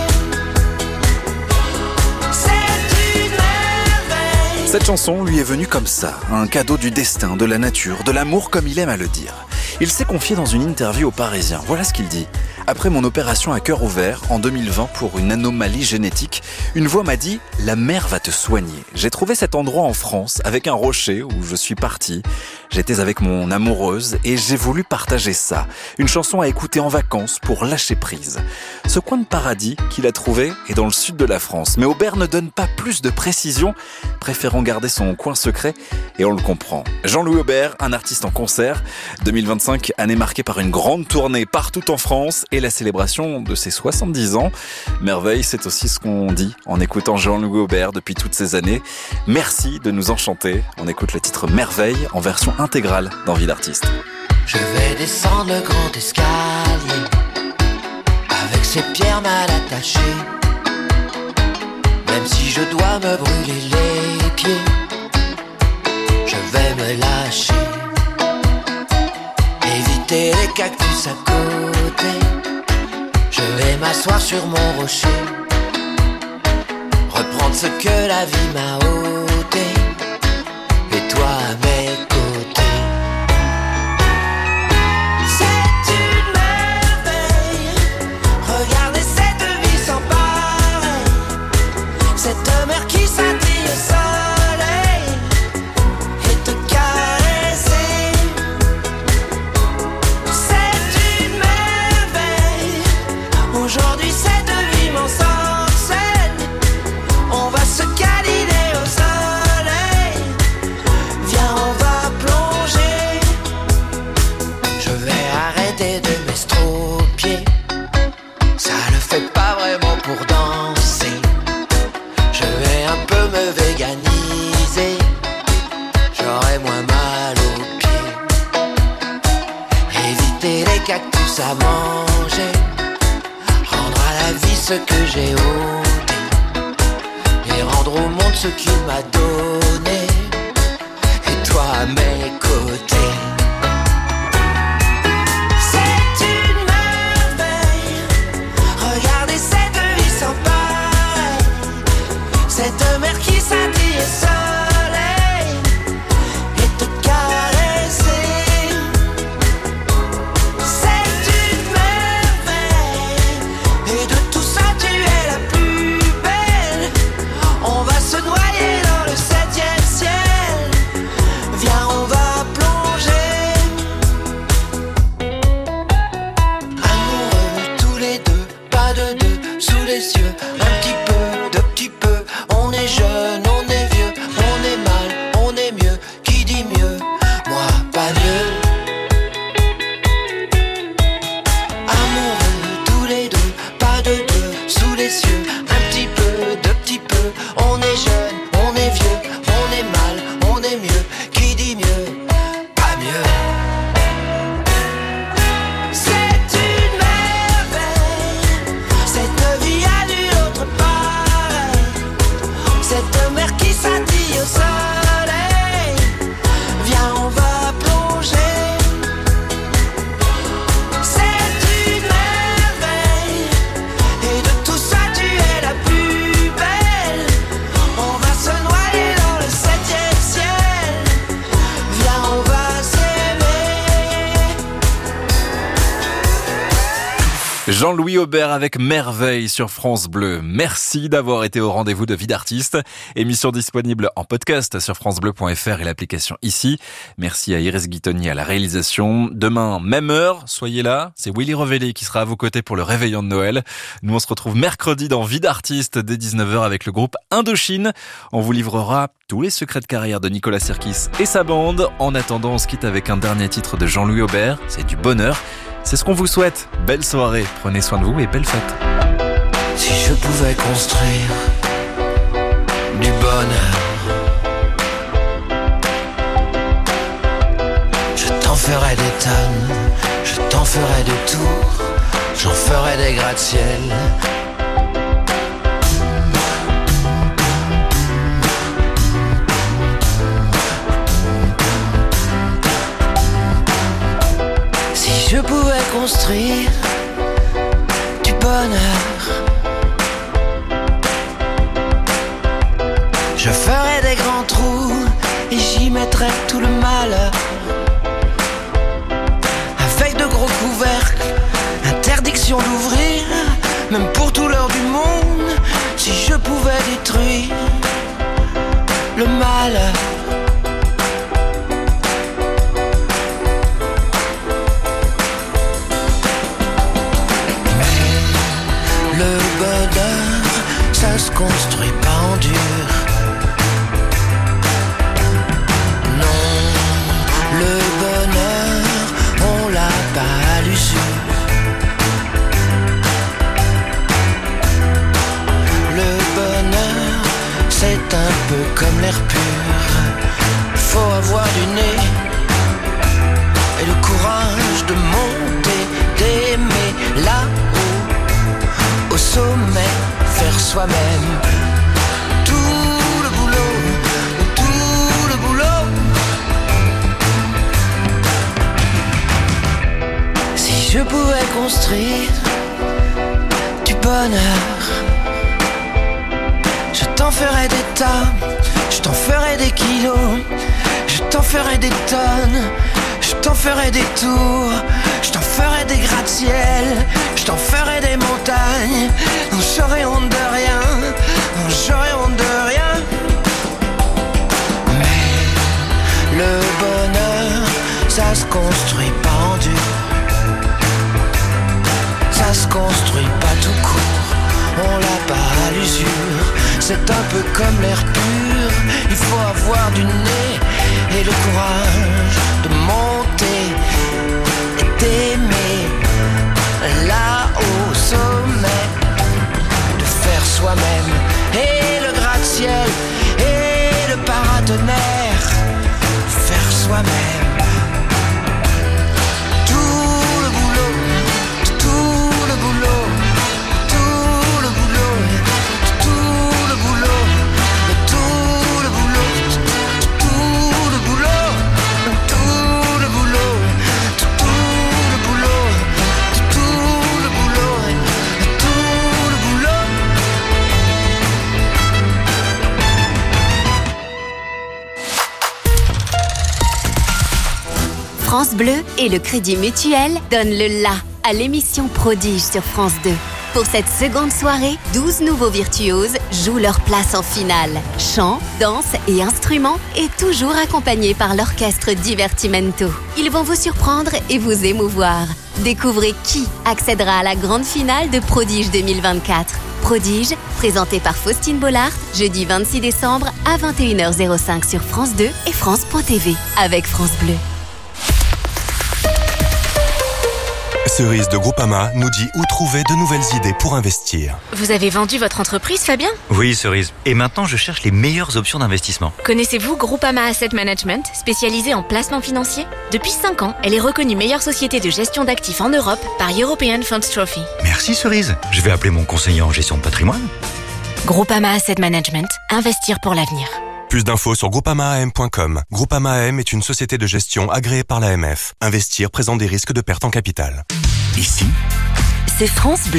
C'est une merveille. Cette chanson lui est venue comme ça, un cadeau du destin, de la nature, de l'amour comme il aime à le dire. Il s'est confié dans une interview aux Parisiens. Voilà ce qu'il dit. Après mon opération à cœur ouvert en 2020 pour une anomalie génétique, une voix m'a dit « La mer va te soigner ». J'ai trouvé cet endroit en France avec un rocher où je suis parti. J'étais avec mon amoureuse et j'ai voulu partager ça. Une chanson à écouter en vacances pour lâcher prise. Ce coin de paradis qu'il a trouvé est dans le sud de la France. Mais Aubert ne donne pas plus de précision, préférant garder son coin secret et on le comprend. Jean-Louis Aubert, un artiste en concert. 2025, année marquée par une grande tournée partout en France et la célébration de ses 70 ans. Merveille, c'est aussi ce qu'on dit en écoutant Jean-Louis Aubert depuis toutes ces années. Merci de nous enchanter. On écoute le titre Merveille en version intégrale d'Envie d'artiste. Je vais descendre le grand escalier avec ces pierres mal attachées. Même si je dois me brûler les pieds, je vais me lâcher. Éviter les cactus à côté. Je vais m'asseoir sur mon rocher, reprendre ce que la vie m'a ôté, et toi à mes côtés. C'est une merveille, regardez cette vie sans pareil, cette mer qui scintille au soleil, et te caresser. C'est une merveille, aujourd'hui cette vie m'ensorcelle. plus à manger, rendre à la vie ce que j'ai ôté, et rendre au monde ce qu'il m'a donné, et toi à mes côtés. C'est une merveille, regardez cette vie sans pareil, cette mer qui scintille et soleil, et te caresser. C'est une merveille, et de tout ça tu es la plus belle. On va se noyer dans le 7e ciel. Viens, on va plonger. Amoureux tous les deux, pas de deux, sous les cieux. Un petit peu, de petit peu. On est jeune, on est vieux, on est mal, on est mieux. Qui dit mieux? Moi, pas mieux. Amoureux tous les deux, pas de deux, sous les cieux. Un petit peu, de petit peu. On est jeune, on est vieux, on est mal, on est mieux. Qui dit mieux? Pas mieux. C'est une merveille, cette vie a nulle autre pareil, cette mer qui scintille au soleil. Viens, on va plonger. C'est une merveille, et de tout ça tu es la plus belle. On va se noyer dans le 7e ciel. Viens, on va s'aimer. Jean-Louis Aubert avec Merveille sur France Bleu. Merci d'avoir été au rendez-vous de Vie d'artiste. Émission disponible en podcast sur francebleu.fr et l'application ici. Merci à Iris Guitoni à la réalisation. Demain, même heure, soyez là. C'est Willy Revelli qui sera à vos côtés pour le réveillon de Noël. Nous, on se retrouve mercredi dans Vie d'artiste dès 19h avec le groupe Indochine. On vous livrera tous les secrets de carrière de Nicolas Sirkis et sa bande. En attendant, on se quitte avec un dernier titre de Jean-Louis Aubert. C'est du bonheur. C'est ce qu'on vous souhaite. Belle soirée. Prenez soin de vous et belle fête. Si je pouvais construire du bonheur, je t'en ferais des tonnes, je t'en ferais des tours, j'en ferais des gratte-ciel. Si je pouvais construire du bonheur, je ferais des grands trous et j'y mettrais tout le malheur. Avec de gros couvercles, interdiction d'ouvrir, même pour tout l'heure du monde. Si je pouvais détruire le malheur, le bonheur, ça se construit pas en dur. Non, le bonheur, on l'a pas à l'usure. Le bonheur, c'est un peu comme l'air pur. Faut avoir du nez et le courage de monter, d'aimer là-haut, au sommet, faire soi-même. Tout le boulot, tout le boulot. Si je pouvais construire du bonheur, je t'en ferais des tas, je t'en ferais des kilos, je t'en ferais des tonnes, je t'en ferais des tours, je t'en ferais des gratte-ciel, je t'en ferais des montagnes. Non, j'aurais honte de rien, non, j'aurais honte de rien. Mais le bonheur, ça se construit pas en dur, ça se construit pas tout court, on l'a pas à l'usure. C'est un peu comme l'air pur, il faut avoir du nez et le courage de monter et d'aimer là au sommet, de faire soi-même. Et le gratte-ciel et le paratonnerre, faire soi-même. Tout le boulot, France Bleu et le Crédit Mutuel donnent le la à l'émission Prodige sur France 2. Pour cette seconde soirée, 12 nouveaux virtuoses jouent leur place en finale. Chant, danse et instruments, et toujours accompagnés par l'orchestre Divertimento. Ils vont vous surprendre et vous émouvoir. Découvrez qui accédera à la grande finale de Prodige 2024. Prodige, présenté par Faustine Bollard, jeudi 26 décembre à 21h05 sur France 2 et France.tv avec France Bleu. Cerise de Groupama nous dit où trouver de nouvelles idées pour investir. Vous avez vendu votre entreprise, Fabien ? Oui, Cerise. Et maintenant, je cherche les meilleures options d'investissement. Connaissez-vous Groupama Asset Management, spécialisée en placement financier ? Depuis 5 ans, elle est reconnue meilleure société de gestion d'actifs en Europe par European Funds Trophy. Merci, Cerise. Je vais appeler mon conseiller en gestion de patrimoine. Groupama Asset Management, investir pour l'avenir. Plus d'infos sur groupamaam.com. Groupama AM est une société de gestion agréée par l'AMF. Investir présente des risques de perte en capital. Ici, c'est France Bleu.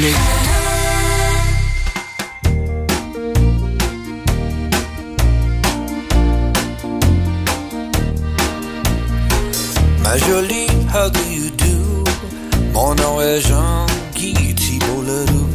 Ma jolie, how do you do? Mon nom est Jean-Guy Thibault-Ledoux.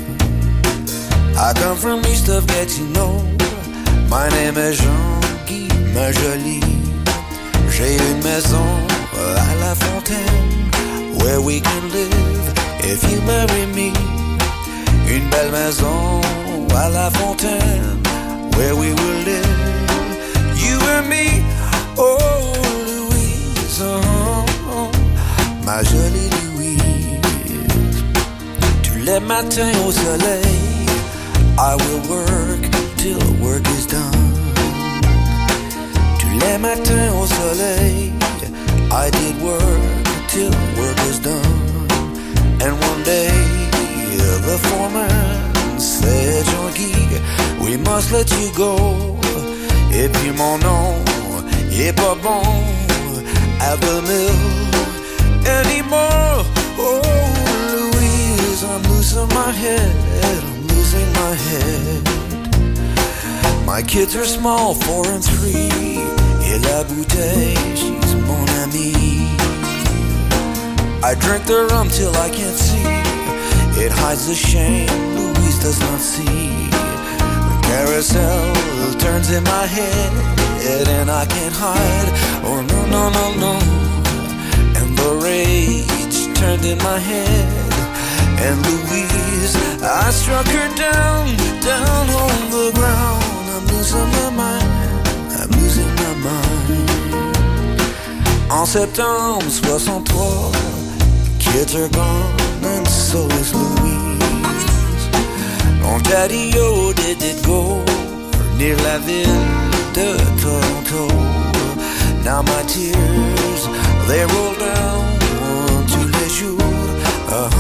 I come from east of Gatineau. My name est Jean-Guy, ma jolie. J'ai une maison à la fontaine, where we can live if you marry me. Une belle maison à la fontaine, where we will live, you and me. Oh Louise, oh, ma jolie Louise. Tous les matins au soleil, I will work till work is done. Tous les matins au soleil, I did work till work is done. And one day the foreman said, Jean-Guy, we must let you go. Et puis mon nom est pas bon at the mill anymore. Oh Louise, I'm losing my head, I'm losing my head. My kids are small, 4 and 3. Et la bouteille, she's mon amie. I drink the rum till I can't see. It hides the shame Louise does not see. The carousel turns in my head, and I can't hide. Oh no, no, no, no. And the rage turned in my head. And Louise, I struck her down, down on the ground. I'm losing my mind, I'm losing my mind. En septembre 63, kids are gone and so is Louise. Ontario did it go near la ville de Toronto. Now my tears, they roll down tous les jours.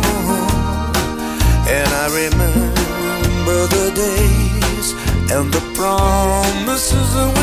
And I remember the days and the promises that